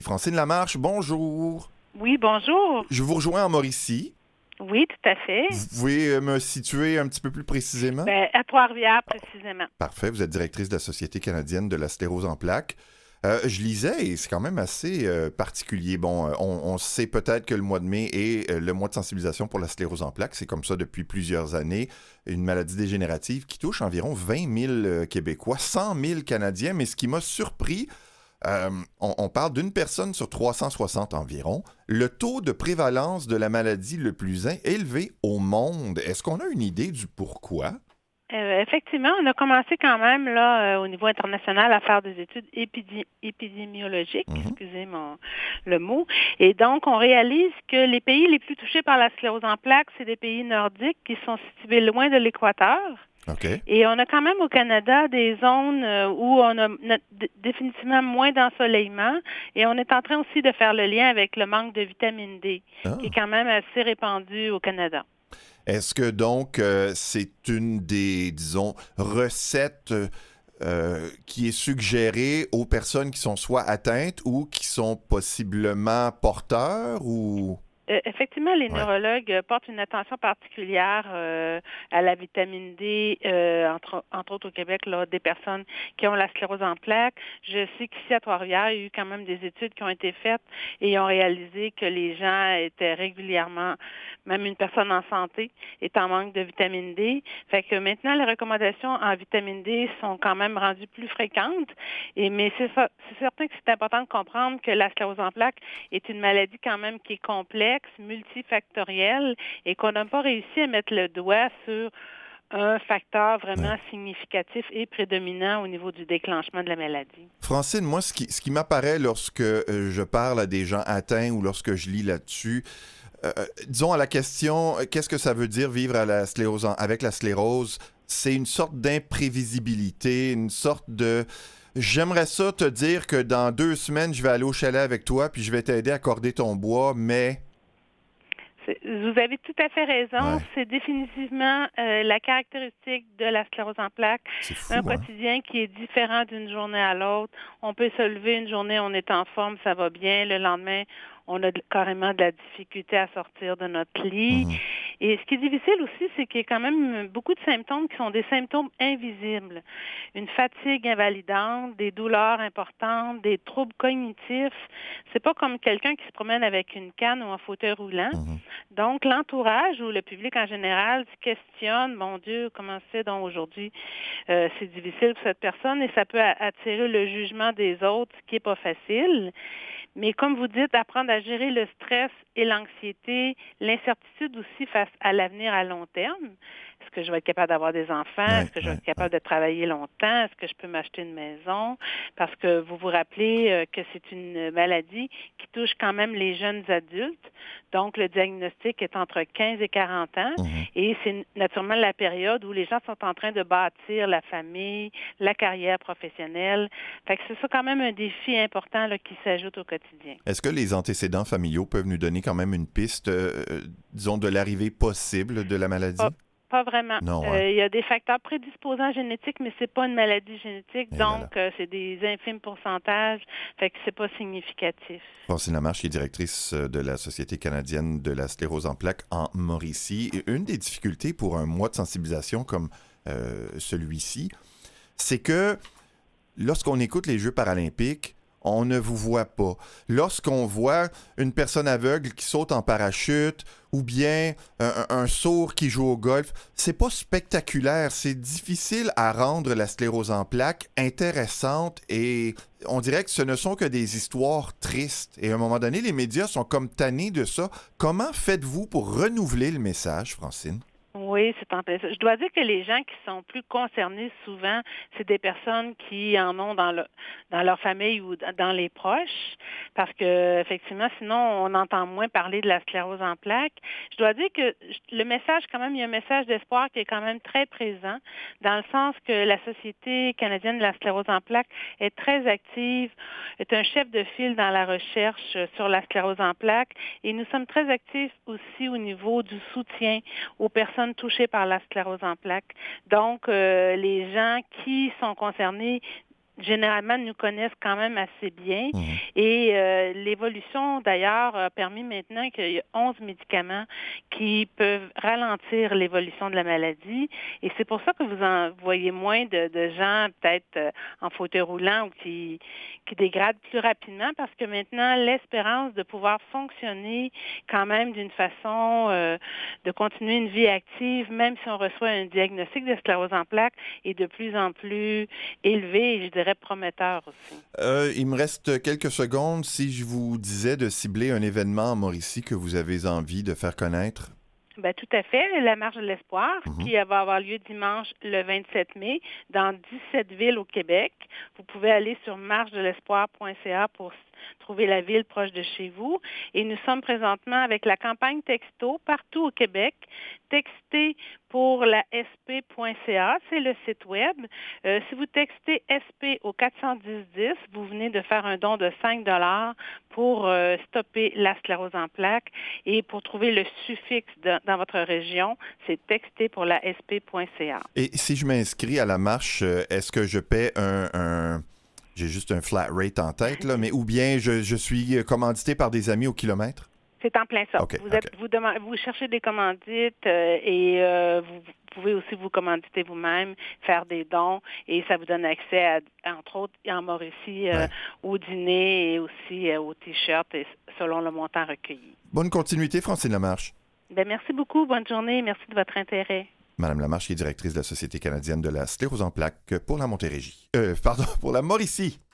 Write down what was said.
Francine Lamarche, bonjour. Oui, bonjour. Je vous rejoins en Mauricie. Oui, tout à fait. Vous pouvez me situer un petit peu plus précisément? Ben, à Trois-Rivières, précisément. Parfait, vous êtes directrice de la Société canadienne de la sclérose en plaques. Je lisais, et c'est quand même assez particulier. Bon, on sait peut-être que le mois de mai est le mois de sensibilisation pour la sclérose en plaques. C'est comme ça depuis plusieurs années. Une maladie dégénérative qui touche environ 20 000 Québécois, 100 000 Canadiens. Mais ce qui m'a surpris, on parle d'une personne sur 360 environ. Le taux de prévalence de la maladie le plus élevé au monde. Est-ce qu'on a une idée du pourquoi? Effectivement, on a commencé quand même là au niveau international à faire des études épidémiologiques, Mhm. excusez le mot. Et donc, on réalise que les pays les plus touchés par la sclérose en plaques, c'est des pays nordiques qui sont situés loin de l'équateur. OK. Et on a quand même au Canada des zones où on a définitivement moins d'ensoleillement et on est en train aussi de faire le lien avec le manque de vitamine D, qui est Ah. quand même assez répandu au Canada. Est-ce que donc c'est une des, disons, recettes qui est suggérée aux personnes qui sont soit atteintes ou qui sont possiblement porteurs ou... Effectivement, les Ouais. neurologues portent une attention particulière à la vitamine D, entre autres au Québec, là, des personnes qui ont la sclérose en plaques. Je sais qu'ici à Trois-Rivières, il y a eu quand même des études qui ont été faites et ils ont réalisé que les gens étaient régulièrement, même une personne en santé, est en manque de vitamine D. Fait que maintenant, les recommandations en vitamine D sont quand même rendues plus fréquentes. Mais c'est certain que c'est important de comprendre que la sclérose en plaques est une maladie quand même qui est complexe, multifactorielle, et qu'on n'a pas réussi à mettre le doigt sur un facteur Ouais. vraiment significatif et prédominant au niveau du déclenchement de la maladie. Francine, moi, ce qui m'apparaît lorsque je parle à des gens atteints ou lorsque je lis là-dessus, disons à la question, qu'est-ce que ça veut dire vivre à la sclérose avec la sclérose? C'est une sorte d'imprévisibilité, une sorte de... J'aimerais ça te dire que dans 2 semaines, je vais aller au chalet avec toi, puis je vais t'aider à corder ton bois, mais... Vous avez tout à fait raison. Ouais, C'est définitivement la caractéristique de la sclérose en plaques, c'est un fou, hein? quotidien qui est différent d'une journée à l'autre. On peut se lever une journée, on est en forme, ça va bien. Le lendemain, on a carrément de la difficulté à sortir de notre lit. Mhm. Et ce qui est difficile aussi, c'est qu'il y a quand même beaucoup de symptômes qui sont des symptômes invisibles. Une fatigue invalidante, des douleurs importantes, des troubles cognitifs. C'est pas comme quelqu'un qui se promène avec une canne ou un fauteuil roulant. Mhm. Donc, l'entourage ou le public en général se questionne, mon Dieu, comment c'est donc aujourd'hui? C'est difficile pour cette personne et ça peut attirer le jugement des autres, ce qui n'est pas facile. Mais comme vous dites, apprendre à gérer le stress et l'anxiété, l'incertitude aussi face à l'avenir à long terme. Est-ce que je vais être capable d'avoir des enfants? Ouais, Est-ce que je vais ouais, être ouais. capable de travailler longtemps? Est-ce que je peux m'acheter une maison? Parce que vous vous rappelez que c'est une maladie qui touche quand même les jeunes adultes. Donc, le diagnostic est entre 15 et 40 ans. Mhm. Et c'est naturellement la période où les gens sont en train de bâtir la famille, la carrière professionnelle. Fait que c'est ça quand même un défi important là, qui s'ajoute au quotidien. Est-ce que les antécédents familiaux peuvent nous donner quand même une piste, disons, de l'arrivée possible de la Pas, maladie? pas vraiment. Non, hein? Il y a des facteurs prédisposants génétiques, mais c'est pas une maladie génétique, Eh là là. donc c'est des infimes pourcentages, fait que c'est pas significatif. Francine Lamarche, qui est directrice de la Société canadienne de la sclérose en plaques en Mauricie. Et une des difficultés pour un mois de sensibilisation comme celui-ci, c'est que lorsqu'on écoute les Jeux paralympiques, on ne vous voit pas. Lorsqu'on voit une personne aveugle qui saute en parachute ou bien un sourd qui joue au golf, c'est pas spectaculaire. C'est difficile à rendre la sclérose en plaques intéressante et on dirait que ce ne sont que des histoires tristes. Et à un moment donné, les médias sont comme tannés de ça. Comment faites-vous pour renouveler le message, Francine? Oui, c'est en plein ça. Je dois dire que les gens qui sont plus concernés souvent, c'est des personnes qui en ont dans leur famille ou dans les proches, parce que effectivement, sinon on entend moins parler de la sclérose en plaques. Je dois dire que le message, quand même, il y a un message d'espoir qui est quand même très présent, dans le sens que la Société canadienne de la sclérose en plaques est très active, est un chef de file dans la recherche sur la sclérose en plaques, et nous sommes très actifs aussi au niveau du soutien aux personnes touchées par la sclérose en plaques. Donc, les gens qui sont concernés généralement nous connaissent quand même assez bien. Mhm. Et l'évolution, d'ailleurs, a permis maintenant qu'il y a 11 médicaments qui peuvent ralentir l'évolution de la maladie. Et c'est pour ça que vous en voyez moins de gens peut-être en fauteuil roulant ou qui dégradent plus rapidement parce que maintenant, l'espérance de pouvoir fonctionner quand même d'une façon de continuer une vie active, même si on reçoit un diagnostic de sclérose en plaques, est de plus en plus élevée et je dirais prometteur aussi. Il me reste quelques secondes. Si je vous disais de cibler un événement en Mauricie que vous avez envie de faire connaître. Ben, tout à fait. La Marche de l'Espoir, Mhm. qui va avoir lieu dimanche le 27 mai dans 17 villes au Québec. Vous pouvez aller sur marchedelespoir.ca pour trouver la ville proche de chez vous. Et nous sommes présentement avec la campagne Texto partout au Québec. Textez pour la sp.ca, c'est le site web. Si vous textez SP au 41010, vous venez de faire un don de 5 pour stopper la sclérose en plaques. Et pour trouver le suffixe dans votre région, c'est texter pour la sp.ca. Et si je m'inscris à la marche, est-ce que je paie j'ai juste un flat rate en tête, là, mais ou bien je suis commandité par des amis au kilomètre? C'est en plein ça. OK, Vous cherchez des commandites et vous pouvez aussi vous commanditer vous-même, faire des dons et ça vous donne accès, entre autres, en Mauricie, au dîner et aussi aux t-shirts selon le montant recueilli. Bonne continuité, Francine Lamarche. Bien, merci beaucoup. Bonne journée. Merci de votre intérêt. Madame Lamarche, qui est directrice de la Société canadienne de la sclérose en plaques pour la Montérégie. Pour la Mauricie.